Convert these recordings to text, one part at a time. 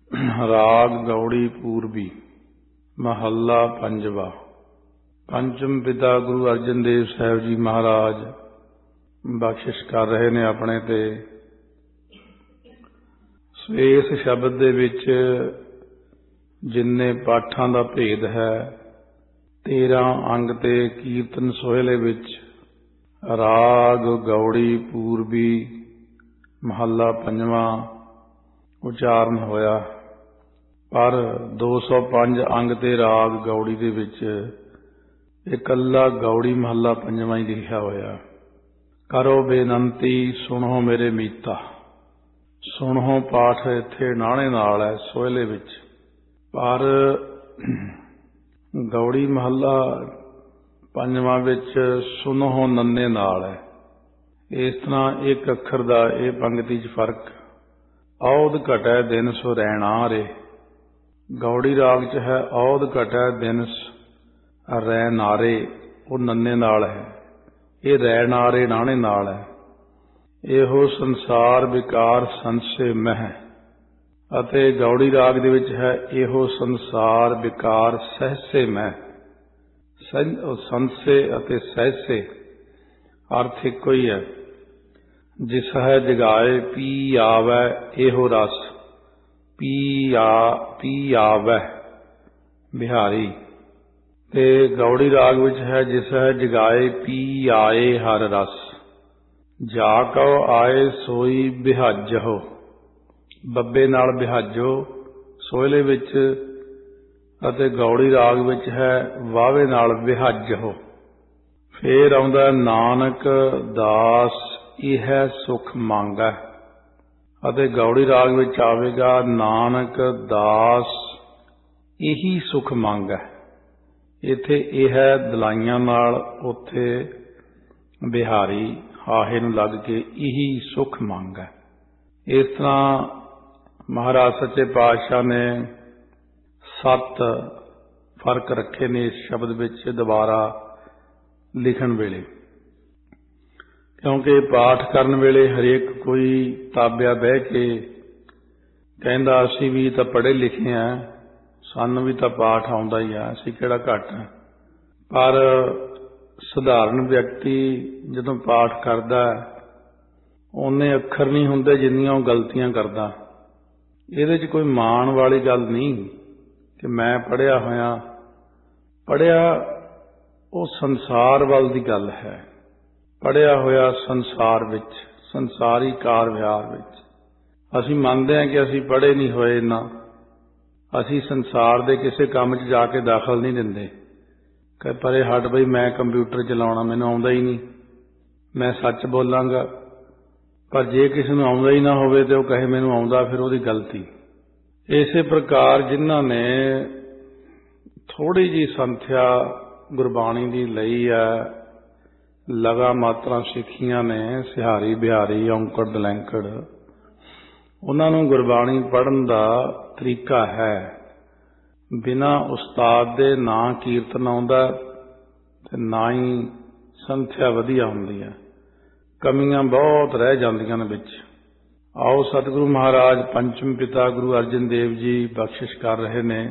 राग गौड़ी पूर्वी महला पंजवा। पंचम पिता गुरु अर्जन देव साहब जी महाराज बख्शिश कर रहे ने अपने ते। इस शब्द दे विच जिन्ने पाठां दा भेद है 13 अंग ते कीर्तन सोहले विच राग गौड़ी पूर्वी महला पंजवा उचारण होया, पर 205 अंग ते राग गौड़ी दे विच इकल्ला गौड़ी महला पंजवा ही लिखिया होया। करो बेनंती सुनो मेरे मीता। सुनो पाठ इत्थे नाणे नाल है सोहले विच, पर गौड़ी महला पंजवा विच सुनो नन्ने नाल है। इस तरह एक अखर दा ये पंक्ति च फर्क। औद घटै दिन सो रैणा रे। गौड़ी राग च है औद घटै दिन रै नारे, वो नन्ने नाल है। ये रै नारे नाणे नाल है। एहो संसार विकार संसे मह। अते गौड़ी राग दे विच है एहो संसार विकार सहसे मह। संसे अते सहसे अर्थ इको ही है। जिस है जगाए पी आवै एहो रस। पी आवै बिहारी। ते गौड़ी राग विच है जिस है जगाए पी आए हर रस। जा कहो आए सोई बिहाजो। बब्बे नाल बिहाजो सोहले विच, अते गौड़ी राग विच है वावे नाल बिहाजो। फेर आउंदा नानक दास यह सुख मांगै। अते गौड़ी राग विच आवेगा नानक दास यही सुख मांगै। इत्थे यह दलाइयां नाल, उत्थे बिहारी हाहे नूं लग के यही सुख मांगै। इस तरह महाराज सच्चे पातशाह ने 7 फर्क रखे ने इस शब्द विच दोबारा लिखण वेले, क्योंकि पाठ करन वेले हरेक कोई ताबिया बह के कहंदा असीं भी तां पढ़े लिखे हैं, सानूं भी तां पाठ आउंदा ही आ, असीं किहड़ा घट हैं। पर सधारण व्यक्ति जदों पाठ करदा उन्ने अखर नहीं हुंदे जिन्नियां वो गलतियां करदा। इहदे च कोई माण वाली गल नहीं कि मैं पढ़िया होया। पढ़िया वो संसार वल दी गल है। पढ़िया होया संसार विच, संसारी कार विहार विच। असीं मंनदे हां कि असीं पढ़े नहीं होए ना, असीं संसार दे किसी काम च जाके दाखल नहीं दिंदे कि परे हट बई मैं कंप्यूटर चलाउणा मैनूं आउंदा ही नहीं, मैं सच बोलांगा। पर जे किसी नूं आउंदा ही ना होवे ते ओह कहे मैनूं आउंदा, फिर ओहदी गलती। इसे प्रकार जिन्हां ने थोड़ी जी संथ्या गुरबाणी दी लई है, लगा मात्रा सिੱਖੀਆਂ ने, सिहारी बिहारी औंकड़ दलैंकड़, उन्हां नूं गुरबाणी पढ़न दा तरीका है। बिना उस्ताद दे ना कीर्तन आउंदा ते ना ही संथ्या वधिया हुंदी है। कमियां बहुत रह जांदियां ने विच। आओ सतगुरु महाराज पंचम पिता गुरु अर्जन देव जी बख्शिश कर रहे ने।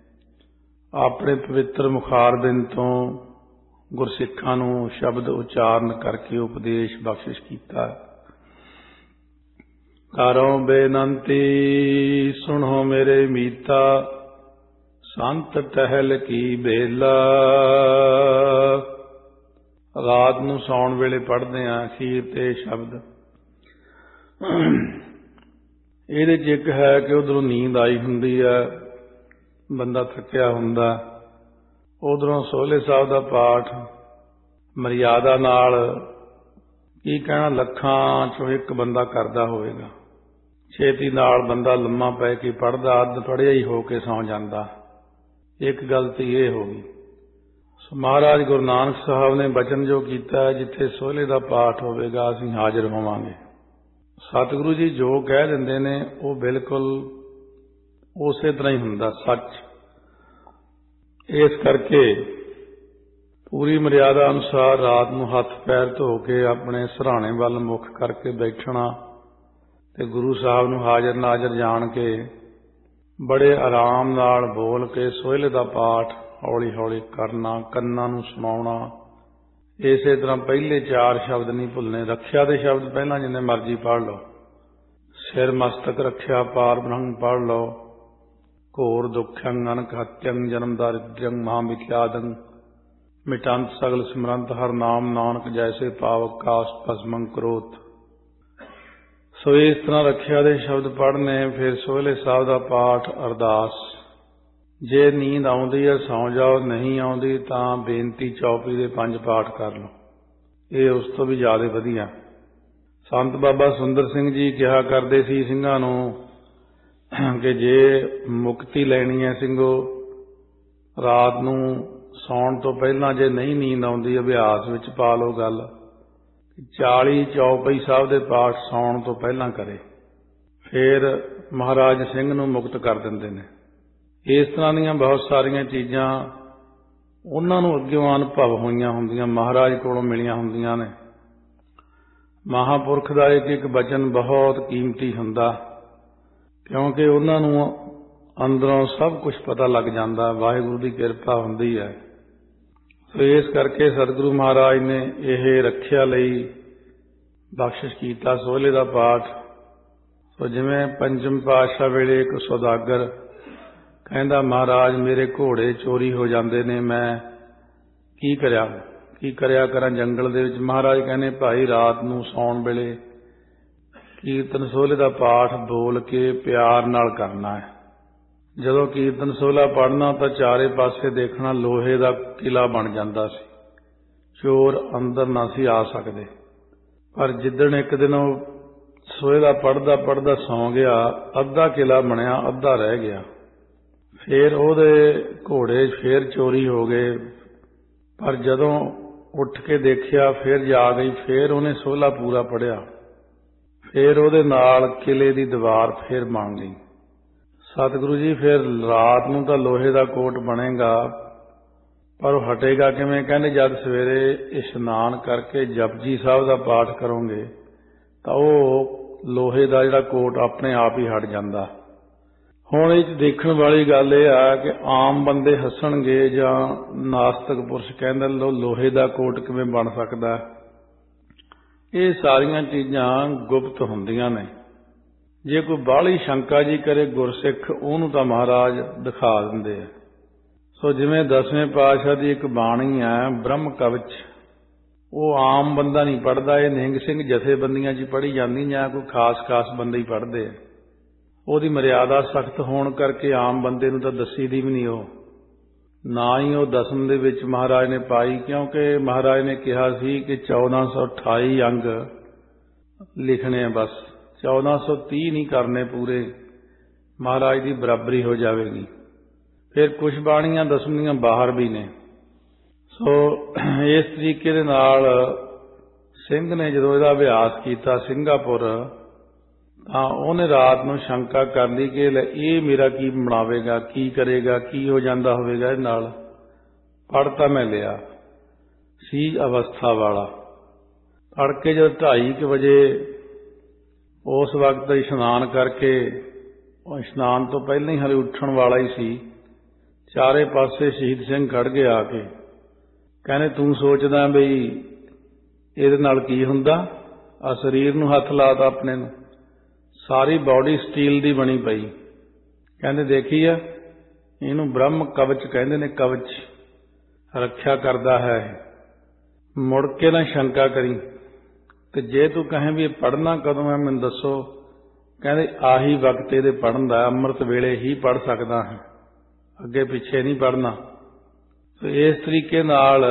अपने पवित्र मुखारबिंद तो गुरसिखां नूं शब्द उचारण करके उपदेश बख्शिश कीता। करो बेनंती सुनो मेरे मीता। संत टहल की बेला। रात नूं सौण वेले पढ़दे आ अखीर ते शब्द। इहदे च एक है कि उधरों नींद आई हुंदी है, बंदा थकिया हुंदा, उधरों सोहले साहब दा पाठ मर्यादा नाल की कहना लखां चों एक बंदा करदा होवेगा। छेती नाल बंदा लम्मा पै के पढ़दा, अध पढ़िया ही हो के सौ जांदा। एक गलती ये हो गई। महाराज गुरु नानक साहब ने बचन जो कीता, जिथे सोहले दा पाठ होवेगा असीं हाजिर होवांगे। सतगुरु जी जो कह दिंदे ने वो बिल्कुल उसे तरह ही हुंदा, सच। इस करके पूरी मर्यादा अनुसार रात नूं हथ पैर धो के अपने सराणे वल मुख करके बैठना ते गुरु साहब नूं हाजिर नाजिर जान के ਬੜੇ ਆਰਾਮ ਨਾਲ ਬੋਲ ਕੇ ਸੋਹਿਲੇ ਦਾ ਪਾਠ ਹੌਲੀ ਹੌਲੀ ਕਰਨਾ, ਕੰਨਾਂ ਨੂੰ ਸੁਣਾਉਣਾ। ਇਸੇ ਤਰ੍ਹਾਂ ਪਹਿਲੇ 4 ਸ਼ਬਦ ਨਹੀਂ ਭੁੱਲਣੇ। ਰੱਖਿਆ ਦੇ ਸ਼ਬਦ ਪਹਿਲਾਂ ਜਿੰਨੇ ਮਰਜ਼ੀ ਪੜ੍ਹ ਲਓ। ਸਿਰ ਮਸਤਕ ਰੱਖਿਆ, ਪਾਰ ਬ੍ਰਹਮ ਪੜ੍ਹ ਲਓ। ਘੋਰ ਦੁੱਖੰ ਅਨਕ ਹਤਿਅੰ ਜਨਮ ਦਾਰਿਦ੍ਰਿਅੰ ਮਹਾਮਿਥਿਆਦੰ ਮਿਟੰਤ ਸਗਲ ਸਿਮਰੰਤ ਹਰ ਨਾਮ ਨਾਨਕ ਜੈਸੇ ਪਾਵਕ ਕਾਸ ਭਸਮੰ ਕਰੋਤ। ਸੋ ਇਸ ਤਰ੍ਹਾਂ ਰੱਖਿਆ ਦੇ ਸ਼ਬਦ ਪੜ੍ਹਨੇ। ਫਿਰ ਸੋਹਿਲੇ ਸਾਹਿਬ ਦਾ ਪਾਠ, ਅਰਦਾਸ। ਜੇ ਨੀਂਦ ਆਉਂਦੀ ਹੈ ਸੌਂ ਜਾਓ, ਨਹੀਂ ਆਉਂਦੀ ਤਾਂ ਬੇਨਤੀ ਚੌਪਈ ਦੇ 5 ਪਾਠ ਕਰ ਲਓ। ਇਹ ਉਸ ਤੋਂ ਵੀ ਜ਼ਿਆਦਾ ਵਧੀਆ। ਸੰਤ ਬਾਬਾ ਸੁੰਦਰ ਸਿੰਘ ਜੀ ਕਿਹਾ ਕਰਦੇ ਸੀ ਸਿੰਘਾਂ ਨੂੰ ਕਿ ਜੇ ਮੁਕਤੀ ਲੈਣੀ ਹੈ ਸਿੰਘੋ, ਰਾਤ ਨੂੰ ਸੌਣ ਤੋਂ ਪਹਿਲਾਂ ਜੇ ਨਹੀਂ ਨੀਂਦ ਆਉਂਦੀ, ਅਭਿਆਸ ਵਿੱਚ ਪਾ ਲਓ ਗੱਲ, 40 ਚੌਪਈ ਸਾਹਿਬ ਦੇ ਪਾਠ ਸੌਣ ਤੋਂ ਪਹਿਲਾਂ ਕਰੇ। ਫਿਰ ਮਹਾਰਾਜ ਸਿੰਘ ਨੂੰ ਮੁਕਤ ਕਰ ਦਿੰਦੇ ਨੇ। ਇਸ ਤਰ੍ਹਾਂ ਦੀਆਂ ਬਹੁਤ ਸਾਰੀਆਂ ਚੀਜ਼ਾਂ ਉਹਨਾਂ ਨੂੰ ਅੱਗਿਓਂ ਅਨੁਭਵ ਹੋਈਆਂ ਹੁੰਦੀਆਂ, ਮਹਾਰਾਜ ਕੋਲੋਂ ਮਿਲੀਆਂ ਹੁੰਦੀਆਂ ਨੇ। ਮਹਾਂਪੁਰਖ ਦਾ ਇੱਕ ਇੱਕ ਬਚਨ ਬਹੁਤ ਕੀਮਤੀ ਹੁੰਦਾ, ਕਿਉਂਕਿ ਉਹਨਾਂ ਨੂੰ ਅੰਦਰੋਂ ਸਭ ਕੁਝ ਪਤਾ ਲੱਗ ਜਾਂਦਾ। ਵਾਹਿਗੁਰੂ ਦੀ ਕਿਰਪਾ ਹੁੰਦੀ ਹੈ। ਸੋ ਇਸ ਕਰਕੇ ਸਤਿਗੁਰੂ ਮਹਾਰਾਜ ਨੇ ਇਹ ਰੱਖਿਆ ਲਈ ਬਖਸ਼ਿਸ਼ ਕੀਤਾ ਸੋਹਿਲੇ ਦਾ ਪਾਠ। ਸੋ ਜਿਵੇਂ ਪੰਜਮ ਪਾਤਸ਼ਾਹ ਵੇਲੇ ਇੱਕ ਸੌਦਾਗਰ ਕਹਿੰਦਾ, ਮਹਾਰਾਜ ਮੇਰੇ ਘੋੜੇ ਚੋਰੀ ਹੋ ਜਾਂਦੇ ਨੇ, ਮੈਂ ਕੀ ਕਰਿਆ ਕਰਾਂ ਜੰਗਲ ਦੇ ਵਿੱਚ। ਮਹਾਰਾਜ ਕਹਿੰਦੇ, ਭਾਈ ਰਾਤ ਨੂੰ ਸੌਣ ਵੇਲੇ ਕੀਰਤਨ ਸੋਹਿਲੇ ਦਾ ਪਾਠ ਬੋਲ ਕੇ ਪਿਆਰ ਨਾਲ ਕਰਨਾ ਹੈ। ਜਦੋਂ ਕੀਰਤਨ ਸੋਹਿਲਾ ਪੜ੍ਹਨਾ ਤਾਂ ਚਾਰੇ ਪਾਸੇ ਦੇਖਣਾ ਲੋਹੇ ਦਾ ਕਿਲਾ ਬਣ ਜਾਂਦਾ ਸੀ, ਚੋਰ ਅੰਦਰ ਨਾ ਸੀ ਆ ਸਕਦੇ। ਪਰ ਜਿੱਦਣ ਇੱਕ ਦਿਨ ਉਹ ਸੋਹਿਲਾ ਪੜ੍ਹਦਾ ਸੌਂ ਗਿਆ, ਅੱਧਾ ਕਿਲਾ ਬਣਿਆ, ਅੱਧਾ ਰਹਿ ਗਿਆ। ਫਿਰ ਉਹਦੇ ਘੋੜੇ ਫੇਰ ਚੋਰੀ ਹੋ ਗਏ। ਪਰ ਜਦੋਂ ਉੱਠ ਕੇ ਦੇਖਿਆ ਫਿਰ ਜਾ ਗਈ, ਫਿਰ ਉਹਨੇ ਸੋਹਿਲਾ ਪੂਰਾ ਪੜ੍ਹਿਆ। ਫਿਰ ਉਹਦੇ ਨਾਲ ਕਿਲੇ ਦੀ ਦੀਵਾਰ ਫਿਰ ਬਣ ਗਈ। ਸਤਿਗੁਰੂ ਜੀ ਫਿਰ ਰਾਤ ਨੂੰ ਤਾਂ ਲੋਹੇ ਦਾ ਕੋਟ ਬਣੇਗਾ, ਪਰ ਉਹ ਹਟੇਗਾ ਕਿਵੇਂ? ਕਹਿੰਦੇ ਜਦ ਸਵੇਰੇ ਇਸ਼ਨਾਨ ਕਰਕੇ ਜਪਜੀ ਸਾਹਿਬ ਦਾ ਪਾਠ ਕਰੋਗੇ ਤਾਂ ਉਹ ਲੋਹੇ ਦਾ ਜਿਹੜਾ ਕੋਟ ਆਪਣੇ ਆਪ ਹੀ ਹਟ ਜਾਂਦਾ। ਹੁਣ ਇਹ 'ਚ ਦੇਖਣ ਵਾਲੀ ਗੱਲ ਇਹ ਆ ਕਿ ਆਮ ਬੰਦੇ ਹੱਸਣਗੇ ਜਾਂ ਨਾਸਤਕ ਪੁਰਸ਼ ਕਹਿੰਦੇ ਲੋਹੇ ਦਾ ਕੋਟ ਕਿਵੇਂ ਬਣ ਸਕਦਾ। ਇਹ ਸਾਰੀਆਂ ਚੀਜ਼ਾਂ ਗੁਪਤ ਹੁੰਦੀਆਂ ਨੇ। ਜੇ ਕੋਈ ਬਾਹਲੀ ਸ਼ੰਕਾ ਜੀ ਕਰੇ ਗੁਰਸਿੱਖ, ਉਹਨੂੰ ਤਾਂ ਮਹਾਰਾਜ ਦਿਖਾ ਦਿੰਦੇ ਆ। ਸੋ ਜਿਵੇਂ 10ਵੇਂ ਪਾਤਸ਼ਾਹ ਦੀ ਇੱਕ ਬਾਣੀ ਹੈ ਬ੍ਰਹਮ ਕਵਚ, ਉਹ ਆਮ ਬੰਦਾ ਨਹੀਂ ਪੜ੍ਹਦਾ, ਇਹ ਨਿਹੰਗ ਸਿੰਘ ਜਥੇਬੰਦੀਆਂ 'ਚ ਪੜ੍ਹੀ ਜਾਂਦੀ ਜਾਂ ਕੋਈ ਖਾਸ ਬੰਦੇ ਹੀ ਪੜ੍ਹਦੇ ਆ। ਉਹਦੀ ਮਰਿਆਦਾ ਸਖਤ ਹੋਣ ਕਰਕੇ ਆਮ ਬੰਦੇ ਨੂੰ ਤਾਂ ਦੱਸੀ ਦੀ ਵੀ ਨਹੀਂ, ਉਹ ਨਾ ਹੀ ਉਹ 10ਵੇਂ ਦੇ ਵਿੱਚ ਮਹਾਰਾਜ ਨੇ ਪਾਈ, ਕਿਉਂਕਿ ਮਹਾਰਾਜ ਨੇ ਕਿਹਾ ਸੀ ਕਿ 1428 ਅੰਗ ਲਿਖਣੇ ਆ, ਬਸ 1430 ਨਹੀਂ ਕਰਨੇ ਪੂਰੇ, ਮਹਾਰਾਜ ਦੀ ਬਰਾਬਰੀ ਹੋ ਜਾਵੇਗੀ। ਫਿਰ ਕੁਝ ਬਾਣੀਆਂ 10ਵੀਂ ਬਾਹਰ ਵੀ ਨੇ। ਸੋ ਇਸ ਤਰੀਕੇ ਦੇ ਨਾਲ ਸਿੰਘ ਨੇ ਜਦੋਂ ਇਹਦਾ ਅਭਿਆਸ ਕੀਤਾ ਸਿੰਗਾਪੁਰ, ਤਾਂ ਉਹਨੇ ਰਾਤ ਨੂੰ ਸ਼ੰਕਾ ਕਰ ਲਈ ਕਿ ਇਹ ਮੇਰਾ ਕੀ ਬਣਾਵੇਗਾ, ਕੀ ਕਰੇਗਾ, ਕੀ ਹੋ ਜਾਂਦਾ ਹੋਵੇਗਾ ਇਹ ਨਾਲ। ਪੜ੍ਹ ਤਾਂ ਮੈਂ ਲਿਆ ਸੀ ਅਵਸਥਾ ਵਾਲਾ। ਤੜਕੇ ਜਦੋਂ 2:30 ਵਜੇ ਉਸ ਵਕਤ ਇਸ਼ਨਾਨ ਕਰਕੇ, ਉਹ ਇਸ਼ਨਾਨ ਤੋਂ ਪਹਿਲਾਂ ਹੀ ਹਾਲੇ ਉੱਠਣ ਵਾਲਾ ਹੀ ਸੀ, ਚਾਰੇ ਪਾਸੇ ਸ਼ਹੀਦ ਸਿੰਘ ਖੜ੍ਹ ਗਏ ਆ ਕੇ। ਕਹਿੰਦੇ ਤੂੰ ਸੋਚਦਾ ਬਈ ਇਹਦੇ ਨਾਲ ਕੀ ਹੁੰਦਾ? ਆ ਸਰੀਰ ਨੂੰ ਹੱਥ ਲਾਤਾ ਆਪਣੇ ਨੂੰ, ਸਾਰੀ ਬਾਡੀ ਸਟੀਲ ਦੀ ਬਣੀ ਪਈ। ਕਹਿੰਦੇ ਦੇਖੀ ਆ, ਇਹਨੂੰ ਬ੍ਰਹਮ ਕਵਚ ਕਹਿੰਦੇ ਨੇ, ਕਵਚ ਰੱਖਿਆ ਕਰਦਾ ਹੈ। ਮੁੜ ਕੇ ਨਾ ਸ਼ੰਕਾ ਕਰੀ, ਤੇ ਜੇ ਤੂੰ ਕਹੇ ਵੀ ਇਹ ਪੜ੍ਹਨਾ ਕਦੋਂ ਹੈ ਮੈਨੂੰ ਦੱਸੋ, ਕਹਿੰਦੇ ਆਹੀ ਵਕਤ ਇਹਦੇ ਪੜ੍ਹਨ ਦਾ, ਅੰਮ੍ਰਿਤ ਵੇਲੇ ਹੀ ਪੜ੍ਹ ਸਕਦਾ ਹੈ, ਅੱਗੇ ਪਿੱਛੇ ਨਹੀਂ ਪੜ੍ਹਨਾ। ਸੋ ਇਸ ਤਰੀਕੇ ਨਾਲ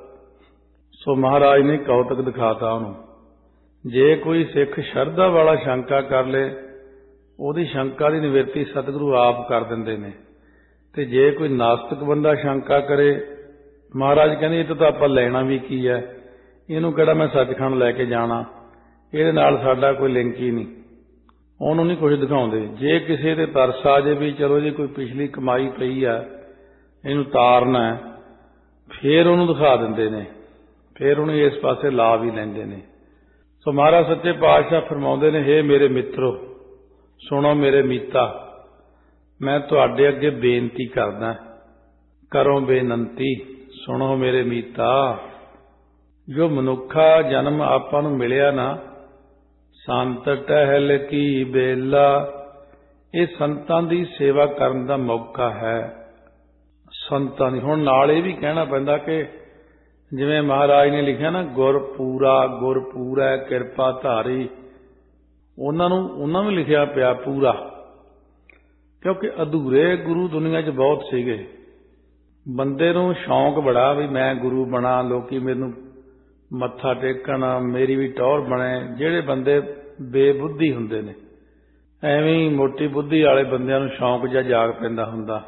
ਸੋ ਮਹਾਰਾਜ ਨੇ ਕੌਤਕ ਦਿਖਾਤਾ ਉਹਨੂੰ। ਜੇ ਕੋਈ ਸਿੱਖ ਸ਼ਰਧਾ ਵਾਲਾ ਸ਼ੰਕਾ ਕਰ ਲੇ, ਉਹਦੀ ਸ਼ੰਕਾ ਦੀ ਨਿਵਰਤੀ ਸਤਿਗੁਰੂ ਆਪ ਕਰ ਦਿੰਦੇ ਨੇ। ਤੇ ਜੇ ਕੋਈ ਨਾਸਤਿਕ ਬੰਦਾ ਸ਼ੰਕਾ ਕਰੇ, ਮਹਾਰਾਜ ਕਹਿੰਦੇ ਇਹ ਤਾਂ ਆਪਾਂ ਲੈਣਾ ਵੀ ਕੀ ਹੈ, ਇਹਨੂੰ ਕਿਹੜਾ ਮੈਂ ਸੱਚਖੰਡ ਲੈ ਕੇ ਜਾਣਾ, ਇਹਦੇ ਨਾਲ ਸਾਡਾ ਕੋਈ ਲਿੰਕ ਹੀ ਨਹੀਂ, ਉਹਨੂੰ ਨਹੀਂ ਕੁਝ ਦਿਖਾਉਂਦੇ। ਜੇ ਕਿਸੇ ਦੇ ਤਰਸ ਆ ਜੇ ਵੀ ਚਲੋ ਜੀ ਕੋਈ ਪਿਛਲੀ ਕਮਾਈ ਪਈ ਆ, ਇਹਨੂੰ ਤਾਰਨਾ ਹੈ, ਫੇਰ ਉਹਨੂੰ ਦਿਖਾ ਦਿੰਦੇ ਨੇ, ਫੇਰ ਉਹਨੂੰ ਇਸ ਪਾਸੇ ਲਾ ਵੀ ਲੈਂਦੇ ਨੇ। ਸੋ ਮਹਾਰਾਜ ਸੱਚੇ ਪਾਤਸ਼ਾਹ ਫਰਮਾਉਂਦੇ ਨੇ, ਹੇ ਮੇਰੇ ਮਿੱਤਰੋ ਸੁਣੋ ਮੇਰੇ ਮੀਤਾ, मैं तुहाडे अगे बेनती करदा, करो बेनंती, सुनो मेरे मीता। जो मनुखा जन्म आपां नूं मिलिया ना, संत टहल की बेला, ये संतां दी सेवा करन दा मौका है। संतां दी हुण नाल ये भी कहना पैंदा कि जिवें महाराज ने लिखिया ना, गुर पूरा किरपा धारी, उन्हां नूं लिखिया पिया पूरा, क्योंकि अधूरे गुरु दुनिया च बहुत सीगे। बंदे नूं शौक बड़ा भी मैं गुरु बना, लोकी मैनूं मत्था टेकण, मेरी भी टौर बने। जिहड़े बंदे बेबुद्धि हुंदे ने, ਐਵੇਂ ਹੀ मोटी बुद्धि वाले बंदिਆਂ ਨੂੰ शौक ਜਿਹਾ जाग पैंदा हुंदा।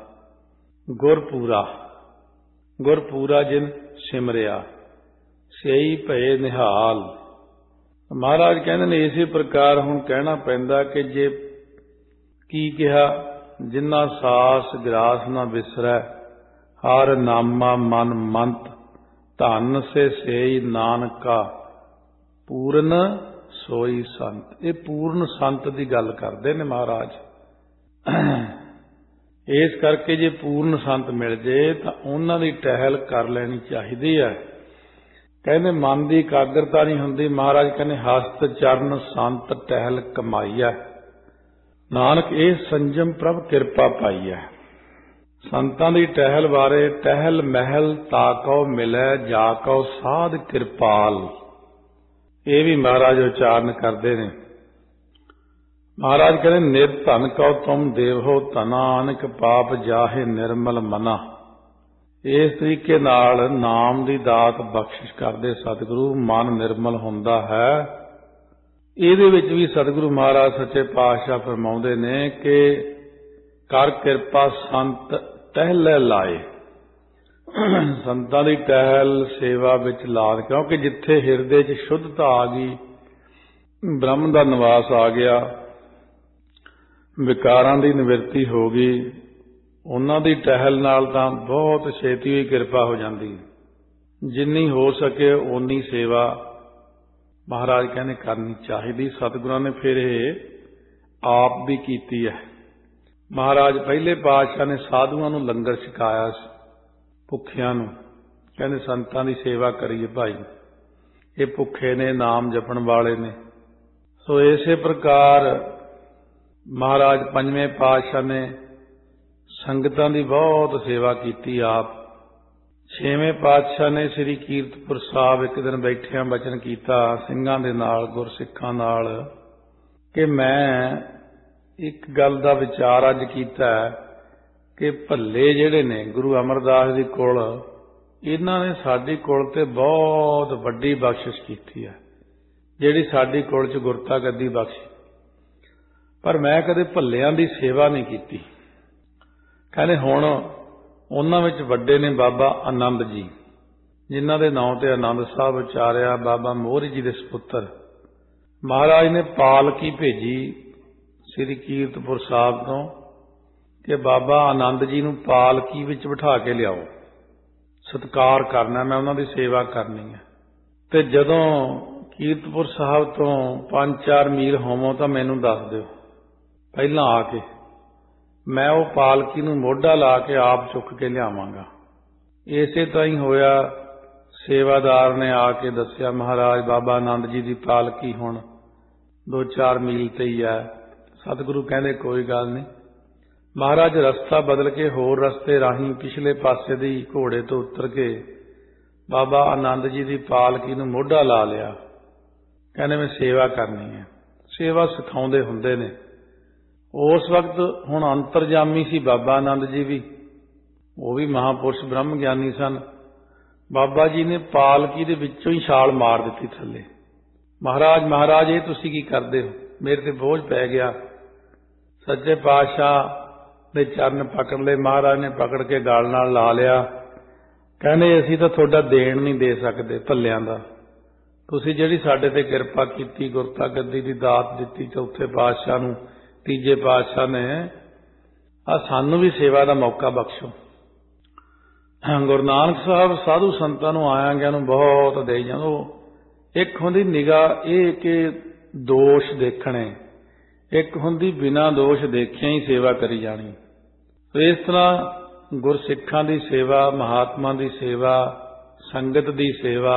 गुरपूरा जिन सिमरिया सही भये निहाल। महाराज कहते ने इसी प्रकार हुण कहना पैंदा कि जे की कहा, जिन्ना सास ग्रास न बिसरै, हर नामा मन मंत, धन से सेई नानका, पूर्ण सोई संत। ये पूर्ण संत की गल करते ने महाराज। इस करके जे पूर्ण संत मिल जाए तो उन्हां दी टहल कर लेनी चाहिदी है। कहने मन की एकाग्रता नहीं हुंदी। महाराज कहने हस्त चरण संत टहल कमाई है, नानक ये संजम प्रभ किरपा पाई है। संतां दी टहल बारे, टहल महल ताकौ मिलै, जाकौ साध किरपाल, ये भी महाराज उच्चारण करते हैं। महाराज कहते निर्धन कौ तुम देवो तना, अनक पाप जाहे निर्मल मना। इस तरीके नाल नाम की दात बख्शिश करते सतगुरु, मन निर्मल हुंदा है। ਇਹਦੇ ਵਿੱਚ भी सतगुरु महाराज सच्चे पातशाह फरमाउंदे ने कि कर किरपा संत टहले लाए। संतां दी टहल सेवा विच लाद, क्योंकि जिथे हिरदे च शुद्धता आ गई, ब्रह्म दा निवास आ गया, विकारां दी निवृत्ति हो गई, उन्हां दी टहल नाल तां बहुत छेती ही किरपा हो जाती। जिन्नी हो सके उन्नी सेवा महाराज कहने करनी चाहिए। सतगुरां ने फिर आप भी कीती है। महाराज पहले पातशाह ने साधुआं नूं लंगर छकाया, भुखियां नूं कहने संतां दी सेवा करिए भाई, ये भुखे ने, नाम जपण वाले ने। सो इसे प्रकार महाराज पंजवें पातशाह ने संगतां दी बहुत सेवा कीती आप। छेवें पातशाह ने श्री कीरतपुर साहब एक दिन बैठिया बचन किया सिंघां दे नाल, गुरसिखां नाल, कि मैं एक गल दा विचार अज कीता कि भल्ले जिहड़े ने गुरु अमरदास जी कोल, इन्हां ने साडी कोल ते बहुत वड्डी बख्शिश कीती है, जिहड़ी साडी कोल च गुरता गद्दी बख्शी, पर मैं कदे भल्लियां दी सेवा नहीं कीती। कहने हुण उन्हां विच वड्डे ने बाबा आनंद जी, जिन्हां दे नाम ते आनंद साहब उचारिया, बाबा मोहरी जी दे सपुत्र। महाराज ने पालकी भेजी श्री कीरतपुर साहब तो कि बाबा आनंद जी नूं पालकी विच बिठा के लियाओ, सत्कार करना, मैं उन्हां दी सेवा करनी है। ते जदों कीरतपुर साहब तो 5-4 मील होवों तो मैनूं दस दिओ पहलां आके, मैं वो पालकी नूं मोढा ला के आप चुक के लियावांगा। इसे तरह ही होया। सेवादार ने आके दस्या, महाराज बाबा आनंद जी की पालकी हुण 2-4 मील ते ही है। सतगुरु कहंदे कोई गल नहीं। महाराज रस्ता बदल के होर रस्ते राही पिछले पासे दी घोड़े तो उतर के बाबा आनंद जी की पालकी नूं मोढा ला लिया। कहने मैं सेवा करनी है। सेवा सिखाउंदे हुंदे ने। उस वक्त हुण अंतरजामी सी बाबा आनंद जी भी, वो भी महापुरुष ब्रह्म ज्ञानी सन। बाबा जी ने पालकी दे विचों ही छाल मार दी थले। महाराज महाराज ये तुसी की करदे हो, मेरे ते बोझ पै गया। सच्चे पातशाह दे चरण पकड़ ले। महाराज ने पकड़ के गल नाल ला लिया। कहने असीं तां तुहाडा देण नहीं दे सकदे भल्लियां दा, तुसीं जिहड़ी साडे ते किरपा कीती, गुरता गद्दी दी दात दित्ती चौथे पातशाह नूं, तीजे पातशाह ने आ सानू भी सेवा का मौका बख्शो। गुरु नानक साहब साधु संतां नूं आया गया नूं बहुत दे जांदो। एक हुंदी निगाह ये कि दोष देखने, एक हुंदी बिना दोष देखिया ही सेवा करी जानी। ਸੋ ਇਸ ਤਰ੍ਹਾਂ ਗੁਰਸਿੱਖਾਂ ਦੀ ਸੇਵਾ, ਮਹਾਤਮਾ ਦੀ ਸੇਵਾ, ਸੰਗਤ ਦੀ ਸੇਵਾ,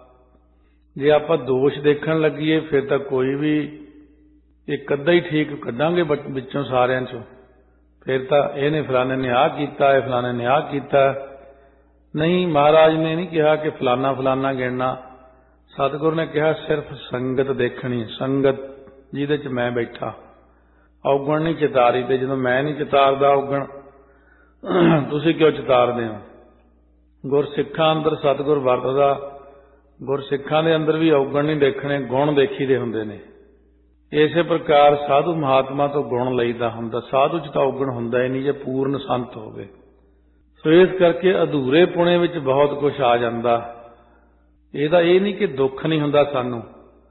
ਜੇ ਆਪਾਂ ਦੋਸ਼ ਦੇਖਣ ਲੱਗੀਏ ਫਿਰ ਤਾਂ ਕੋਈ ਵੀ ਇੱਕ ਅੱਧਾ ਹੀ ਠੀਕ ਕੱਢਾਂਗੇ ਵਿੱਚੋਂ ਸਾਰਿਆਂ ਚੋਂ। ਫਿਰ ਤਾਂ ਇਹਨੇ ਫਲਾਣੇ ਨੇ ਆਹ ਕੀਤਾ, ਇਹ ਫਲਾਣੇ ਨੇ ਆਹ ਕੀਤਾ। ਨਹੀਂ, ਮਹਾਰਾਜ ਨੇ ਨਹੀਂ ਕਿਹਾ ਕਿ ਫਲਾਨਾ ਫਲਾਨਾ ਗਿਣਨਾ। ਸਤਿਗੁਰੂ ਨੇ ਕਿਹਾ ਸਿਰਫ ਸੰਗਤ ਦੇਖਣੀ, ਸੰਗਤ ਜਿਹਦੇ ਚ ਮੈਂ ਬੈਠਾ। ਔਗਣ ਨਹੀਂ ਚਿਤਾਰੀ ਤੇ। ਜਦੋਂ ਮੈਂ ਨਹੀਂ ਚਿਤਾਰਦਾ ਔਗਣ, ਤੁਸੀਂ ਕਿਉਂ ਚਿਤਾਰਦੇ ਹੋ? ਗੁਰਸਿੱਖਾਂ ਅੰਦਰ ਸਤਿਗੁਰ ਵਰਤਦਾ, ਗੁਰਸਿੱਖਾਂ ਦੇ ਅੰਦਰ ਵੀ ਔਗਣ ਨਹੀਂ ਦੇਖਣੇ, ਗੁਣ ਦੇਖੀਦੇ ਹੁੰਦੇ ਨੇ। ਇਸੇ ਪ੍ਰਕਾਰ ਸਾਧੂ ਮਹਾਤਮਾ ਤੋਂ ਗੁਣ ਲਈਦਾ ਹੁੰਦਾ। ਸਾਧੂ ਚ ਤਾਂ ਔਗਣ ਹੁੰਦਾ ਹੀ ਨਹੀਂ ਜੇ ਪੂਰਨ ਸੰਤ ਹੋਵੇ। ਸੋ ਇਸ ਕਰਕੇ ਅਧੂਰੇ ਪੁਣੇ ਵਿੱਚ ਬਹੁਤ ਕੁਝ ਆ ਜਾਂਦਾ। ਇਹਦਾ ਇਹ ਨਹੀਂ ਕਿ ਦੁੱਖ ਨਹੀਂ ਹੁੰਦਾ, ਸਾਨੂੰ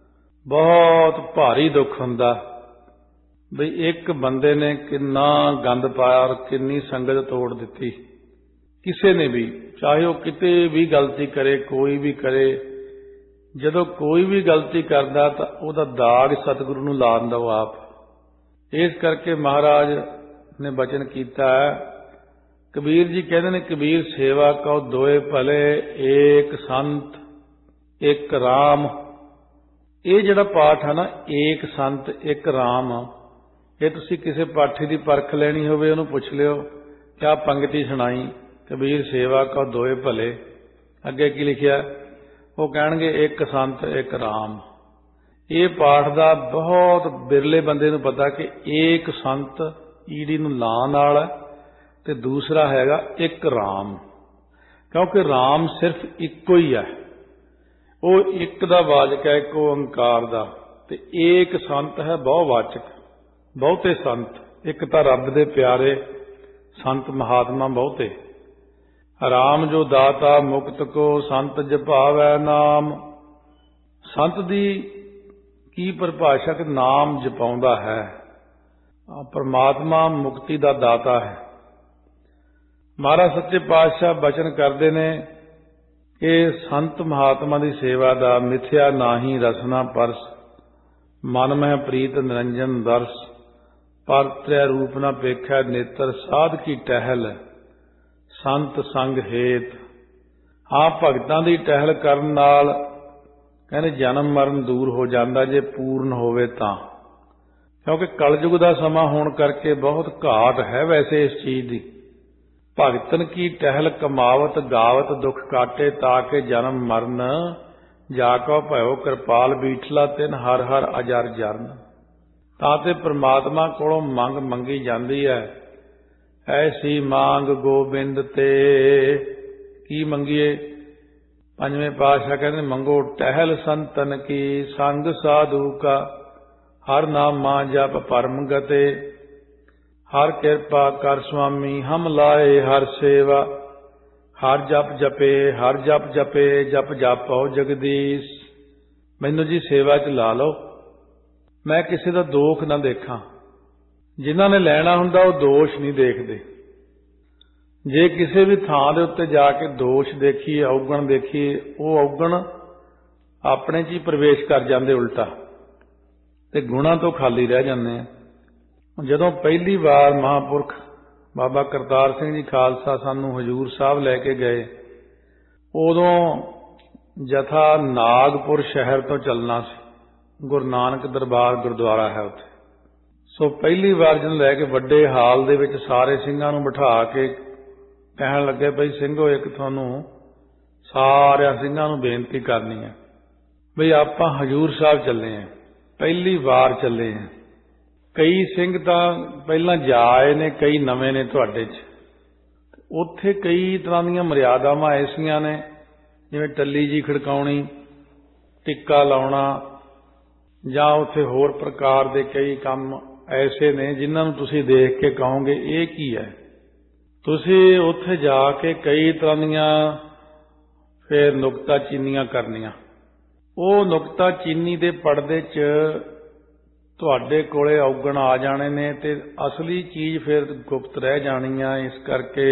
ਬਹੁਤ ਭਾਰੀ ਦੁੱਖ ਹੁੰਦਾ ਬਈ ਇੱਕ ਬੰਦੇ ਨੇ ਕਿੰਨਾ ਗੰਦ ਪਾਇਆ ਔਰ ਕਿੰਨੀ ਸੰਗਤ ਤੋੜ ਦਿੱਤੀ। ਕਿਸੇ ਨੇ ਵੀ, ਚਾਹੇ ਉਹ ਕਿਤੇ ਵੀ ਗਲਤੀ ਕਰੇ, ਕੋਈ ਵੀ ਕਰੇ, ਜਦੋਂ ਕੋਈ ਵੀ ਗਲਤੀ ਕਰਦਾ ਤਾਂ ਉਹਦਾ ਦਾਗ ਸਤਿਗੁਰੂ ਨੂੰ ਲਾ ਦਿੰਦਾ ਉਹ ਆਪ। ਇਸ ਕਰਕੇ ਮਹਾਰਾਜ ਨੇ ਬਚਨ ਕੀਤਾ ਹੈ। ਕਬੀਰ ਜੀ ਕਹਿੰਦੇ ਨੇ, ਕਬੀਰ ਸੇਵਾ ਕਉ ਦੋਏ ਭਲੇ, ਏਕ ਸੰਤ ਇੱਕ ਰਾਮ। ਇਹ ਜਿਹੜਾ ਪਾਠ ਹੈ ਨਾ, ਏਕ ਸੰਤ ਇੱਕ ਰਾਮ, ਇਹ ਤੁਸੀਂ ਕਿਸੇ ਪਾਠੀ ਦੀ ਪਰਖ ਲੈਣੀ ਹੋਵੇ ਉਹਨੂੰ ਪੁੱਛ ਲਿਓ ਕਿਆ ਪੰਗਤੀ ਸੁਣਾਈ, ਕਬੀਰ ਸੇਵਾ ਕਉ ਦੋਏ ਭਲੇ, ਅੱਗੇ ਕੀ ਲਿਖਿਆ? ਉਹ ਕਹਿਣਗੇ ਇੱਕ ਸੰਤ ਇੱਕ ਰਾਮ। ਇਹ ਪਾਠ ਦਾ ਬਹੁਤ ਬਿਰਲੇ ਬੰਦੇ ਨੂੰ ਪਤਾ ਕਿ ਏਕ ਸੰਤ ਈੜੀ ਨੂੰ ਲਾਂ ਨਾਲ ਤੇ ਦੂਸਰਾ ਹੈਗਾ ਇੱਕ ਰਾਮ, ਕਿਉਂਕਿ ਰਾਮ ਸਿਰਫ ਇੱਕੋ ਹੀ ਹੈ। ਉਹ ਇੱਕ ਦਾ ਵਾਚਕ ਹੈ, ਇੱਕ ਓੰਕਾਰ ਦਾ, ਤੇ ਏਕ ਸੰਤ ਹੈ ਬਹੁਵਾਚਕ, ਬਹੁਤੇ ਸੰਤ। ਇੱਕ ਤਾਂ ਰੱਬ ਦੇ ਪਿਆਰੇ ਸੰਤ ਮਹਾਤਮਾ ਬਹੁਤੇ। ਰਾਮ ਜੋ ਦਾਤਾ ਮੁਕਤ ਕੋ, ਸੰਤ ਜਪਾਵੈ ਨਾਮ। ਸੰਤ ਦੀ ਕੀ ਪਰਿਭਾਸ਼ਾ? ਕਿ ਨਾਮ ਜਪਾਉਂਦਾ ਹੈ। ਪਰਮਾਤਮਾ ਮੁਕਤੀ ਦਾ ਦਾਤਾ ਹੈ। ਮਹਾਰਾਜ ਸੱਚੇ ਪਾਤਸ਼ਾਹ ਬਚਨ ਕਰਦੇ ਨੇ ਕਿ ਸੰਤ ਮਹਾਤਮਾ ਦੀ ਸੇਵਾ ਦਾ ਮਿਥਿਆ ਨਾਹੀ ਰਸਨਾ ਪਰਸ, ਮਨ ਮਹਿ ਪ੍ਰੀਤ ਨਿਰੰਜਨ ਦਰਸ, ਪਰ ਤ੍ਰੈ ਰੂਪ ਨਾ ਪੇਖੈ ਨੇਤਰ, ਸਾਧ ਕੀ ਟਹਿਲ ਸੰਤ ਸੰਗ ਹੇਤ। ਹਾਂ, ਭਗਤਾਂ ਦੀ ਟਹਿਲ ਕਰਨ ਨਾਲ ਕਹਿੰਦੇ ਜਨਮ ਮਰਨ ਦੂਰ ਹੋ ਜਾਂਦਾ, ਜੇ ਪੂਰਨ ਹੋਵੇ ਤਾਂ। ਕਿਉਂਕਿ ਕਲਯੁਗ ਦਾ ਸਮਾਂ ਹੋਣ ਕਰਕੇ ਬਹੁਤ ਘਾਟ ਹੈ ਵੈਸੇ ਇਸ ਚੀਜ਼ ਦੀ। ਭਗਤਨ ਕੀ ਟਹਿਲ ਕਮਾਵਤ ਗਾਵਤ ਦੁੱਖ ਕਾਟੇ, ਤਾਂ ਕਿ ਜਨਮ ਮਰਨ ਜਾ ਕੋ ਭਇਓ ਕਿਰਪਾਲ ਬੀਠਲਾ, ਤਿਨ ਹਰ ਹਰ ਅਜਰ ਜਰਨ। ਤਾਂ ਤੇ ਪ੍ਰਮਾਤਮਾ ਕੋਲੋਂ ਮੰਗ ਮੰਗੀ ਜਾਂਦੀ ਹੈ। ਐਸੀ ਮੰਗ ਗੋਬਿੰਦ ਤੇ। ਕੀ ਮੰਗੀਏ? ਪੰਜਵੇਂ ਪਾਤਸ਼ਾਹ ਕਹਿੰਦੇ ਮੰਗੋ ਟਹਿਲ ਸੰਤਨ ਕੀ, ਸੰਗ ਸਾਧੂ ਕਾ, ਹਰ ਨਾਮਾ ਜਪ ਪਰਮ ਗਤੇ, ਹਰ ਕਿਰਪਾ ਕਰ ਸੁਆਮੀ ਹਮ ਲਾਏ ਹਰ ਸੇਵਾ, ਹਰ ਜਪ ਜਪੇ ਹਰ ਜਪ ਜਪੇ, ਜਪ ਜਾਪੋ ਜਗਦੀਸ਼। ਮੈਨੂੰ ਜੀ ਸੇਵਾ 'ਚ ਲਾ ਲਓ, ਮੈਂ ਕਿਸੇ ਦਾ ਦੋਖ ਨਾ ਦੇਖਾਂ। ਜਿਨ੍ਹਾਂ ਨੇ ਲੈਣਾ ਹੁੰਦਾ ਉਹ ਦੋਸ਼ ਨਹੀਂ ਦੇਖਦੇ। ਜੇ ਕਿਸੇ ਵੀ ਥਾਂ ਦੇ ਉੱਤੇ ਜਾ ਕੇ ਦੋਸ਼ ਦੇਖੀਏ, ਔਗਣ ਦੇਖੀਏ, ਉਹ ਔਗਣ ਆਪਣੇ 'ਚ ਹੀ ਪ੍ਰਵੇਸ਼ ਕਰ ਜਾਂਦੇ ਉਲਟਾ, ਤੇ ਗੁਣਾਂ ਤੋਂ ਖਾਲੀ ਰਹਿ ਜਾਂਦੇ ਆ। ਜਦੋਂ ਪਹਿਲੀ ਵਾਰ ਮਹਾਂਪੁਰਖ ਬਾਬਾ ਕਰਤਾਰ ਸਿੰਘ ਜੀ ਖਾਲਸਾ ਸਾਨੂੰ ਹਜ਼ੂਰ ਸਾਹਿਬ ਲੈ ਕੇ ਗਏ, ਉਦੋਂ ਜਥਾ ਨਾਗਪੁਰ ਸ਼ਹਿਰ ਤੋਂ ਚੱਲਣਾ ਸੀ। ਗੁਰੂ ਨਾਨਕ ਦਰਬਾਰ ਗੁਰਦੁਆਰਾ ਹੈ ਉੱਥੇ। ਸੋ ਪਹਿਲੀ ਵਾਰ ਜਦੋਂ ਲੈ ਕੇ ਵੱਡੇ ਹਾਲ ਦੇ ਵਿੱਚ ਸਾਰੇ ਸਿੰਘਾਂ ਨੂੰ ਬਿਠਾ ਕੇ ਕਹਿਣ ਲੱਗੇ, ਬਈ ਸਿੰਘੋ, ਇੱਕ ਤੁਹਾਨੂੰ ਸਾਰਿਆਂ ਸਿੰਘਾਂ ਨੂੰ ਬੇਨਤੀ ਕਰਨੀ ਹੈ ਬਈ ਆਪਾਂ ਹਜ਼ੂਰ ਸਾਹਿਬ ਚੱਲੇ ਹਾਂ, ਪਹਿਲੀ ਵਾਰ ਚੱਲੇ ਹਾਂ। ਕਈ ਸਿੰਘ ਤਾਂ ਪਹਿਲਾਂ ਜਾ ਆਏ ਨੇ, ਕਈ ਨਵੇਂ ਨੇ ਤੁਹਾਡੇ 'ਚ। ਉੱਥੇ ਕਈ ਤਰ੍ਹਾਂ ਦੀਆਂ ਮਰਿਆਦਾਵਾਂ ਐਸੀਆਂ ਨੇ, ਜਿਵੇਂ ਟੱਲੀ ਜੀ ਖੜਕਾਉਣੀ, ਟਿੱਕਾ ਲਾਉਣਾ, ਜਾਂ ਉੱਥੇ ਹੋਰ ਪ੍ਰਕਾਰ ਦੇ ਕਈ ਕੰਮ ਐਸੇ ਨੇ ਜਿਨ੍ਹਾਂ ਨੂੰ ਤੁਸੀਂ ਦੇਖ ਕੇ ਕਹੋਗੇ ਇਹ ਕੀ ਹੈ। ਤੁਸੀਂ ਉੱਥੇ ਜਾ ਕੇ ਕਈ ਤਰ੍ਹਾਂ ਦੀਆਂ ਫਿਰ ਨੁਕਤਾ ਚੀਨੀਆਂ ਕਰਨੀਆਂ। ਉਹ ਨੁਕਤਾ ਚੀਨੀ ਦੇ ਪਰਦੇ 'ਚ ਤੁਹਾਡੇ ਕੋਲੇ ਔਗਣ ਆ ਜਾਣੇ ਨੇ ਤੇ ਅਸਲੀ ਚੀਜ਼ ਫਿਰ ਗੁਪਤ ਰਹਿ ਜਾਣੀ ਆ। ਇਸ ਕਰਕੇ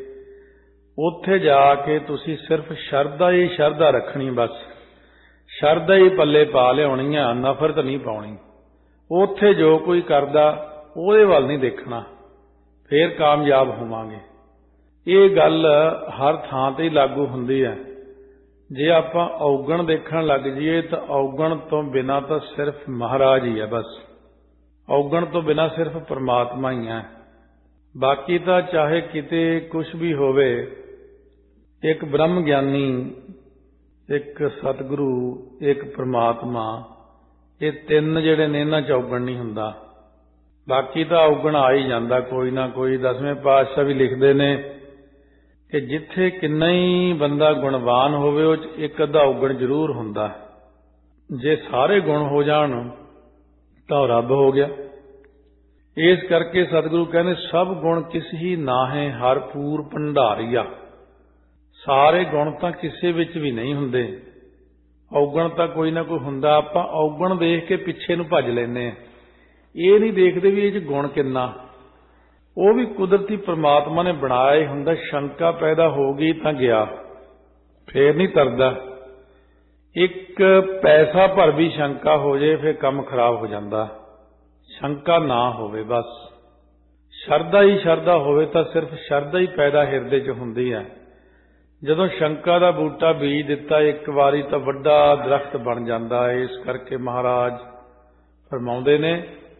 ਉੱਥੇ ਜਾ ਕੇ ਤੁਸੀਂ ਸਿਰਫ ਸ਼ਰਧਾ ਹੀ ਸ਼ਰਧਾ ਰੱਖਣੀ, ਬਸ ਸ਼ਰਧਾ ਹੀ ਪੱਲੇ ਪਾ ਲਿਆਉਣੀ ਆ, ਨਫ਼ਰਤ ਨਹੀਂ ਪਾਉਣੀ। ਉੱਥੇ ਜੋ ਕੋਈ ਕਰਦਾ ਉਹਦੇ ਵੱਲ ਨਹੀਂ ਦੇਖਣਾ ਫੇਰ ਕਾਮਯਾਬ ਹੋਵਾਂਗੇ। ਇਹ ਗੱਲ ਹਰ ਥਾਂ ਤੇ ਲਾਗੂ ਹੁੰਦੀ ਹੈ। ਜੇ ਆਪਾਂ ਔਗਣ ਦੇਖਣ ਲੱਗ ਜਾਈਏ ਤਾਂ ਔਗਣ ਤੋਂ ਬਿਨਾਂ ਤਾਂ ਸਿਰਫ ਮਹਾਰਾਜ ਹੀ ਹੈ। ਬਸ ਔਗਣ ਤੋਂ ਬਿਨਾਂ ਸਿਰਫ ਪਰਮਾਤਮਾ ਹੀ ਹੈ। ਬਾਕੀ ਤਾਂ ਚਾਹੇ ਕਿਤੇ ਕੁਛ ਵੀ ਹੋਵੇ, ਇੱਕ ਬ੍ਰਹਮ ਗਿਆਨੀ, ਇੱਕ ਸਤਿਗੁਰੂ, ਇੱਕ ਪਰਮਾਤਮਾ, ਇਹ ਤਿੰਨ ਜਿਹੜੇ ਨੇ ਇਹਨਾਂ 'ਚ ਔਗਣ ਨਹੀਂ ਹੁੰਦਾ। ਬਾਕੀ ਤਾਂ ਔਗਣ ਆ ਹੀ ਜਾਂਦਾ ਕੋਈ ਨਾ ਕੋਈ। 10ਵੇਂ ਪਾਤਸ਼ਾਹ ਵੀ ਲਿਖਦੇ ਨੇ ਕਿ ਜਿੱਥੇ ਕਿੰਨਾ ਹੀ ਬੰਦਾ ਗੁਣਵਾਨ ਹੋਵੇ ਉਹ 'ਚ ਇੱਕ ਅੱਧਾ ਔਗਣ ਜ਼ਰੂਰ ਹੁੰਦਾ। ਜੇ ਸਾਰੇ ਗੁਣ ਹੋ ਜਾਣ ਤਾਂ ਉਹ ਰੱਬ ਹੋ ਗਿਆ। ਇਸ ਕਰਕੇ ਸਤਿਗੁਰੂ ਕਹਿੰਦੇ ਸਭ ਗੁਣ ਕਿਸ ਹੀ ਨਾਹੇ ਹਰ ਪੂਰ ਭੰਡਾਰੀਆ। ਸਾਰੇ ਗੁਣ ਤਾਂ ਕਿਸੇ ਵਿੱਚ ਵੀ ਨਹੀਂ ਹੁੰਦੇ, ਔਗਣ ਤਾਂ ਕੋਈ ਨਾ ਕੋਈ ਹੁੰਦਾ। ਆਪਾਂ ਔਗਣ ਦੇਖ ਕੇ ਪਿੱਛੇ ਨੂੰ ਭੱਜ ਲੈਂਦੇ ਹਾਂ, ਇਹ ਨਹੀਂ ਦੇਖਦੇ ਵੀ ਇਹ 'ਚ ਗੁਣ ਕਿੰਨਾ। ਉਹ ਵੀ ਕੁਦਰਤੀ ਪ੍ਰਮਾਤਮਾ ਨੇ ਬਣਾਇਆ ਹੀ ਹੁੰਦਾ। ਸ਼ੰਕਾ ਪੈਦਾ ਹੋ ਗਈ ਤਾਂ ਗਿਆ, ਫੇਰ ਨਹੀਂ ਤਰਦਾ। ਇੱਕ ਪੈਸਾ ਭਰ ਵੀ ਸ਼ੰਕਾ ਹੋ ਜੇ ਫਿਰ ਕੰਮ ਖਰਾਬ ਹੋ ਜਾਂਦਾ। ਸ਼ੰਕਾ ਨਾ ਹੋਵੇ, ਬਸ ਸ਼ਰਧਾ ਹੀ ਸ਼ਰਧਾ ਹੋਵੇ ਤਾਂ ਸਿਰਫ ਸ਼ਰਧਾ ਹੀ ਪੈਦਾ ਹਿਰਦੇ 'ਚ ਹੁੰਦੀ ਹੈ। ਜਦੋਂ ਸ਼ੰਕਾ ਦਾ ਬੂਟਾ ਬੀਜ ਦਿੱਤਾ ਇੱਕ ਵਾਰੀ ਤਾਂ ਵੱਡਾ ਦਰਖਤ ਬਣ ਜਾਂਦਾ ਹੈ। ਇਸ ਕਰਕੇ ਮਹਾਰਾਜ ਫਰਮਾਉਂਦੇ ਨੇ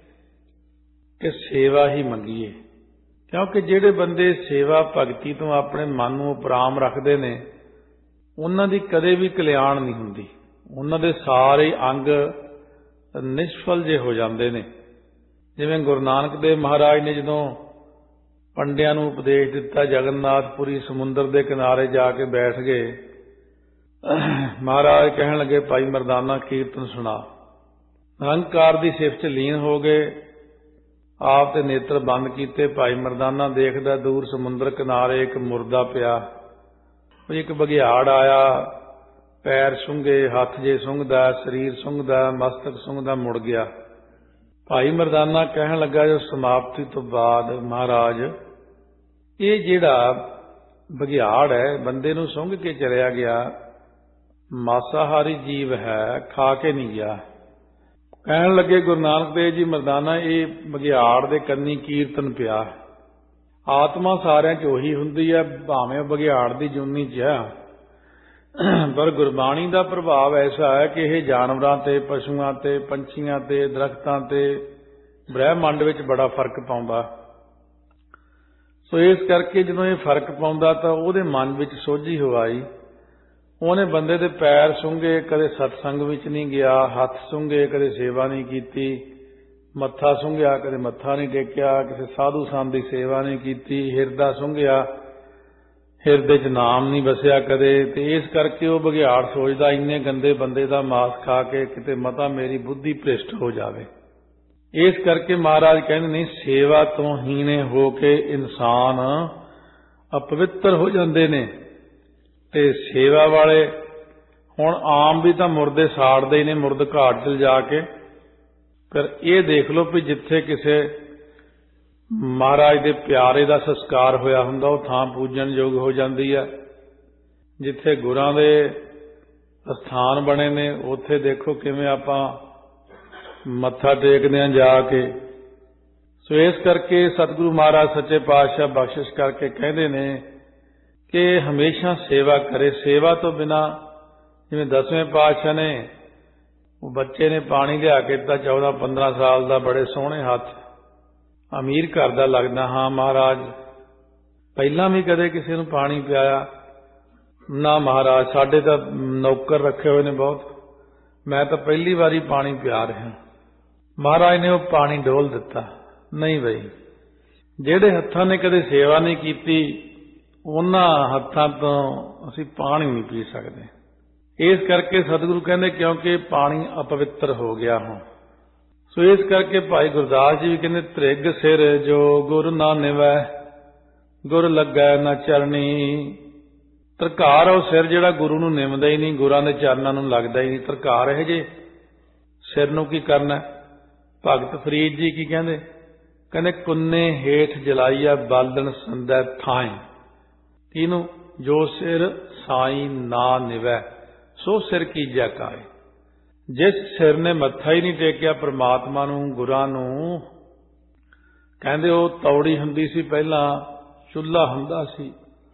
ਕਿ ਸੇਵਾ ਹੀ ਮੰਗੀਏ, ਕਿਉਂਕਿ ਜਿਹੜੇ ਬੰਦੇ ਸੇਵਾ ਭਗਤੀ ਤੋਂ ਆਪਣੇ ਮਨ ਨੂੰ ਉਪਰਾਮ ਰੱਖਦੇ ਨੇ ਉਹਨਾਂ ਦੀ ਕਦੇ ਵੀ ਕਲਿਆਣ ਨਹੀਂ ਹੁੰਦੀ। ਉਹਨਾਂ ਦੇ ਸਾਰੇ ਅੰਗ ਨਿਸ਼ਫਲ ਜੇ ਹੋ ਜਾਂਦੇ ਨੇ। ਜਿਵੇਂ ਗੁਰੂ ਨਾਨਕ ਦੇਵ ਮਹਾਰਾਜ ਨੇ ਜਦੋਂ ਪੰਡਿਆਂ ਨੂੰ ਉਪਦੇਸ਼ ਦਿੱਤਾ, ਜਗਨਨਾਥਪੁਰੀ ਸਮੁੰਦਰ ਦੇ ਕਿਨਾਰੇ ਜਾ ਕੇ ਬੈਠ ਗਏ। ਮਹਾਰਾਜ ਕਹਿਣ ਲੱਗੇ ਭਾਈ ਮਰਦਾਨਾ ਕੀਰਤਨ ਸੁਣਾ। ਨਿਰੰਕਾਰ ਦੀ ਸਿਫਤ 'ਚ ਲੀਨ ਹੋ ਗਏ। ਆਪ ਤੇ ਨੇਤਰ ਬੰਦ ਕੀਤੇ। ਭਾਈ ਮਰਦਾਨਾ ਦੇਖਦਾ ਦੂਰ ਸਮੁੰਦਰ ਕਿਨਾਰੇ ਇੱਕ ਮੁਰਦਾ ਪਿਆ। ਇੱਕ ਬਘਿਆੜ ਆਇਆ, ਪੈਰ ਸੁੰਘੇ, ਹੱਥ ਜੇ ਸੁੰਘਦਾ, ਸਰੀਰ ਸੁੰਘਦਾ, ਮਸਤਕ ਸੁੰਘਦਾ, ਮੁੜ ਗਿਆ। ਭਾਈ ਮਰਦਾਨਾ ਕਹਿਣ ਲੱਗਾ ਜੋ ਸਮਾਪਤੀ ਤੋਂ ਬਾਅਦ ਮਹਾਰਾਜ ਇਹ ਜਿਹੜਾ ਬਘਿਆੜ ਹੈ ਬੰਦੇ ਨੂੰ ਸੁੰਘ ਕੇ ਚਲਿਆ ਗਿਆ, ਮਾਸਾਹਾਰੀ ਜੀਵ ਹੈ, ਖਾ ਕੇ ਨਹੀਂ ਗਿਆ। ਕਹਿਣ ਲੱਗੇ ਗੁਰੂ ਨਾਨਕ ਦੇਵ ਜੀ ਮਰਦਾਨਾ ਇਹ ਬਘਿਆੜ ਦੇ ਕੰਨੀ ਕੀਰਤਨ ਪਿਆ। ਆਤਮਾ ਸਾਰਿਆਂ 'ਚ ਉਹੀ ਹੁੰਦੀ ਹੈ, ਭਾਵੇਂ ਬਘਿਆੜ ਦੀ ਜੂਨੀ 'ਚ ਆ, ਪਰ ਗੁਰਬਾਣੀ ਦਾ ਪ੍ਰਭਾਵ ਐਸਾ ਹੈ ਕਿ ਇਹ ਜਾਨਵਰਾਂ ਤੇ, ਪਸ਼ੂਆਂ ਤੇ, ਪੰਛੀਆਂ ਤੇ, ਦਰਖਤਾਂ ਤੇ, ਬ੍ਰਹਿਮੰਡ ਵਿੱਚ ਬੜਾ ਫਰਕ ਪਾਉਂਦਾ। ਸੋ ਇਸ ਕਰਕੇ ਜਦੋਂ ਇਹ ਫਰਕ ਪਾਉਂਦਾ ਤਾਂ ਉਹਦੇ ਮਨ ਵਿੱਚ ਸੋਝੀ ਹੋ ਆਈ। ਉਹਨੇ ਬੰਦੇ ਦੇ ਪੈਰ ਸੁੰਘੇ, ਕਦੇ ਸਤਸੰਗ ਵਿੱਚ ਨਹੀਂ ਗਿਆ, ਹੱਥ ਸੁੰਘੇ, ਕਦੇ ਸੇਵਾ ਨਹੀਂ ਕੀਤੀ, ਮੱਥਾ ਸੁੰਘਿਆ, ਕਦੇ ਮੱਥਾ ਨਹੀਂ ਟੇਕਿਆ, ਕਿਸੇ ਸਾਧੂ ਸੰਤ ਦੀ ਸੇਵਾ ਨਹੀਂ ਕੀਤੀ, ਹਿਰਦਾ ਸੁੰਘਿਆ, ਹਿਰਦੇ 'ਚ ਨਾਮ ਨਹੀਂ ਵਸਿਆ ਕਦੇ। ਤੇ ਇਸ ਕਰਕੇ ਉਹ ਬਘਿਆੜ ਸੋਚਦਾ ਇੰਨੇ ਗੰਦੇ ਬੰਦੇ ਦਾ ਮਾਸ ਖਾ ਕੇ ਕਿਤੇ ਮਤਾ ਮੇਰੀ ਬੁੱਧੀ ਭ੍ਰਿਸ਼ਟ ਹੋ ਜਾਵੇ। ਇਸ ਕਰਕੇ ਮਹਾਰਾਜ ਕਹਿੰਦੇ ਨਹੀਂ, ਸੇਵਾ ਤੋਂ ਹੀਣੇ ਹੋ ਕੇ ਇਨਸਾਨ ਅਪਵਿੱਤਰ ਹੋ ਜਾਂਦੇ ਨੇ। ਤੇ ਸੇਵਾ ਵਾਲੇ ਹੁਣ ਆਮ ਵੀ ਤਾਂ ਮੁਰਦੇ ਸਾੜਦੇ ਹੀ ਨੇ, ਮੁਰਦ ਘਾਟ 'ਚ ਜਾ ਕੇ। ਪਰ ਇਹ ਦੇਖ ਲਓ ਵੀ ਜਿੱਥੇ ਕਿਸੇ ਮਹਾਰਾਜ ਦੇ ਪਿਆਰੇ ਦਾ ਸੰਸਕਾਰ ਹੋਇਆ ਹੁੰਦਾ ਉਹ ਥਾਂ ਪੂਜਣਯੋਗ ਹੋ ਜਾਂਦੀ ਹੈ। ਜਿੱਥੇ ਗੁਰਾਂ ਦੇ ਅਸਥਾਨ ਬਣੇ ਨੇ ਉੱਥੇ ਦੇਖੋ ਕਿਵੇਂ ਆਪਾਂ ਮੱਥਾ ਟੇਕਦੇ ਹਾਂ ਜਾ ਕੇ। ਸੋ ਇਸ ਕਰਕੇ ਸਤਿਗੁਰੂ ਮਹਾਰਾਜ ਸੱਚੇ ਪਾਤਸ਼ਾਹ ਬਖਸ਼ਿਸ਼ ਕਰਕੇ ਕਹਿੰਦੇ ਨੇ ਕਿ ਹਮੇਸ਼ਾ ਸੇਵਾ ਕਰੇ। ਸੇਵਾ ਤੋਂ ਬਿਨਾਂ, ਜਿਵੇਂ 10ਵੇਂ ਪਾਤਸ਼ਾਹ ਨੇ ਉਹ ਬੱਚੇ ਨੇ ਪਾਣੀ ਲਿਆ ਕੇ ਦਿੱਤਾ 14-15 ਸਾਲ ਦਾ, ਬੜੇ ਸੋਹਣੇ ਹੱਥ, ਅਮੀਰ ਘਰ ਦਾ ਲੱਗਦਾ। ਹਾਂ ਮਹਾਰਾਜ ਪਹਿਲਾਂ ਵੀ ਕਦੇ ਕਿਸੇ ਨੂੰ ਪਾਣੀ ਪਿਆਇਆ? ਨਾ ਮਹਾਰਾਜ, ਸਾਡੇ ਤਾਂ ਨੌਕਰ ਰੱਖੇ ਹੋਏ ਨੇ ਬਹੁਤ, ਮੈਂ ਤਾਂ ਪਹਿਲੀ ਵਾਰੀ ਪਾਣੀ ਪਿਆ ਰਿਹਾ। ਮਹਾਰਾਜ ਨੇ ਉਹ ਪਾਣੀ ਡੋਲ ਦਿੱਤਾ। ਨਹੀਂ ਬਈ, ਜਿਹੜੇ ਹੱਥਾਂ ਨੇ ਕਦੇ ਸੇਵਾ ਨਹੀਂ ਕੀਤੀ ਉਹਨਾਂ ਹੱਥਾਂ ਤੋਂ ਅਸੀਂ ਪਾਣੀ ਨਹੀਂ ਪੀ ਸਕਦੇ। ਇਸ ਕਰਕੇ ਸਤਿਗੁਰੂ ਕਹਿੰਦੇ ਕਿਉਂਕਿ ਪਾਣੀ ਅਪਵਿੱਤਰ ਹੋ ਗਿਆ ਹੁਣ। ਸੋ ਇਸ ਕਰਕੇ ਭਾਈ ਗੁਰਦਾਸ ਜੀ ਵੀ ਕਹਿੰਦੇ ਤ੍ਰਿਗ ਸਿਰ ਜੋ ਗੁਰ ਨਾ ਨਿਵੈ, ਗੁਰ ਲੱਗੈ ਨਾ ਚਰਨੀ। ਧਰਕਾਰ ਉਹ ਸਿਰ ਜਿਹੜਾ ਗੁਰੂ ਨੂੰ ਨਿਮਦਾ ਹੀ ਨਹੀਂ, ਗੁਰਾਂ ਦੇ ਚਰਨਾਂ ਨੂੰ ਲੱਗਦਾ ਹੀ ਨਹੀਂ। ਧਰਕਾਰ ਇਹ ਜੇ ਸਿਰ ਨੂੰ ਕੀ ਕਰਨਾ? ਭਗਤ ਫਰੀਦ ਜੀ ਕੀ ਕਹਿੰਦੇ? ਕਹਿੰਦੇ ਕੁੰਨੇ ਹੇਠ ਜਲਾਈਆ ਬਾਲਣ ਸੰਦੈ ਥਾਏ। ਕਿਹਨੂੰ? ਜੋ ਸਿਰ ਸਾਈ ਨਾ ਨਿਵੈ ਸੋ ਸਿਰ ਕੀਜੈ ਕਾਏ। ਜਿਸ ਸਿਰ ਨੇ ਮੱਥਾ ਹੀ ਨਹੀਂ ਟੇਕਿਆ ਪ੍ਰਮਾਤਮਾ ਨੂੰ, ਗੁਰਾਂ ਨੂੰ, ਕਹਿੰਦੇ ਉਹ ਤੌੜੀ ਹੁੰਦੀ ਸੀ, ਪਹਿਲਾਂ ਚੁੱਲ੍ਹਾ ਹੁੰਦਾ ਸੀ।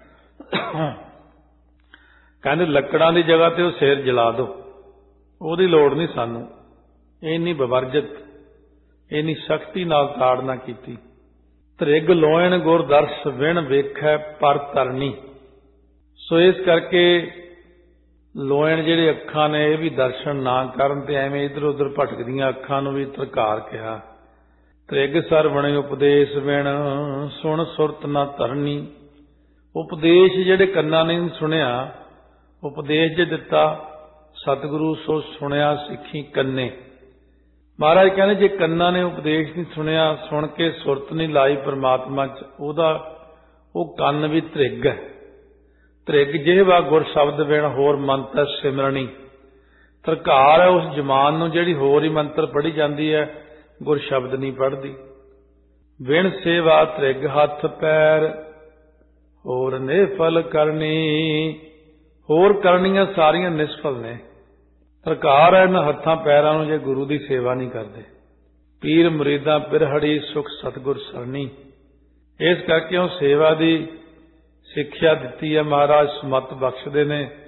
ਕਹਿੰਦੇ ਲੱਕੜਾਂ ਦੀ ਜਗ੍ਹਾ ਤੇ ਉਹ ਸਿਰ ਜਲਾ ਦਿਓ, ਉਹਦੀ ਲੋੜ ਨਹੀਂ ਸਾਨੂੰ। ਇੰਨੀ ਬਵਰਜਤ, ਇੰਨੀ ਸਖਤੀ ਨਾਲ ਤਾੜਨਾ ਕੀਤੀ। ਧ੍ਰਿਗ ਲੋਇਣ ਗੁਰ ਦਰਸ ਵਿਣ ਵੇਖੈ ਪਰ ਧਰਨੀ। ਸੋ ਇਸ ਕਰਕੇ ਲੋਇਣ ਜਿਹੜੇ ਅੱਖਾਂ ਨੇ ਇਹ ਵੀ ਦਰਸ਼ਨ ਨਾ ਕਰਨ ਤੇ ਐਵੇਂ ਇੱਧਰ ਉੱਧਰ ਭਟਕਦੀਆਂ ਅੱਖਾਂ ਨੂੰ ਵੀ ਧਰਕਾਰ ਕਿਹਾ। ਧ੍ਰਿਗ ਸਰਵਣ ਉਪਦੇਸ਼ ਵਿਣ ਸੁਣ ਸੁਰਤ ਨਾ ਧਰਨੀ। ਉਪਦੇਸ਼ ਜਿਹੜੇ ਕੰਨਾਂ ਨੇ ਸੁਣਿਆ, ਉਪਦੇਸ਼ ਜੇ ਦਿੱਤਾ ਸਤਿਗੁਰੂ ਸੋ ਸੁਣਿਆ ਸਿੱਖੀ ਕੰਨੇ। ਮਹਾਰਾਜ ਕਹਿੰਦੇ ਜੇ ਕੰਨਾਂ ਨੇ ਉਪਦੇਸ਼ ਨਹੀਂ ਸੁਣਿਆ, ਸੁਣ ਕੇ ਸੁਰਤ ਨਹੀਂ ਲਾਈ ਪਰਮਾਤਮਾ 'ਚ, ਉਹਦਾ ਉਹ ਕੰਨ ਵੀ ਧ੍ਰਿਗ ਹੈ। ਧ੍ਰਿਗ ਜਿਹਵਾ ਗੁਰ ਸ਼ਬਦ ਵਿਣ ਹੋਰ ਮੰਤਰ ਸਿਮਰਣੀ। ਧਰਕਾਰ ਹੈ ਉਸ ਜਮਾਨ ਨੂੰ ਜਿਹੜੀ ਹੋਰ ਹੀ ਮੰਤਰ ਪੜ੍ਹੀ ਜਾਂਦੀ ਹੈ, ਗੁਰ ਸ਼ਬਦ ਨਹੀਂ ਪੜ੍ਹਦੀ। ਵਿਣ ਸੇਵਾ ਧ੍ਰਿਗ ਹੱਥ ਪੈਰ ਹੋਰ ਨਿਫਲ ਕਰਨੀ। ਹੋਰ ਕਰਨੀਆਂ ਸਾਰੀਆਂ ਨਿਸਫਲ ਨੇ। ਧਰਕਾਰ ਹੈ ਇਹਨਾਂ ਹੱਥਾਂ ਪੈਰਾਂ ਨੂੰ ਜੇ ਗੁਰੂ ਦੀ ਸੇਵਾ ਨਹੀਂ ਕਰਦੇ। ਪੀਰ ਮੁਰੀਦਾਂ ਪਿਰਹੜੀ ਸੁਖ ਸਤਿਗੁਰ ਸਰਨੀ। ਇਸ ਕਰਕੇ ਉਹ ਸੇਵਾ ਦੀ ਸਿੱਖਿਆ ਦਿੱਤੀ ਹੈ, ਮਹਾਰਾਜ ਸਮਤ ਬਖਸ਼ਦੇ ਨੇ।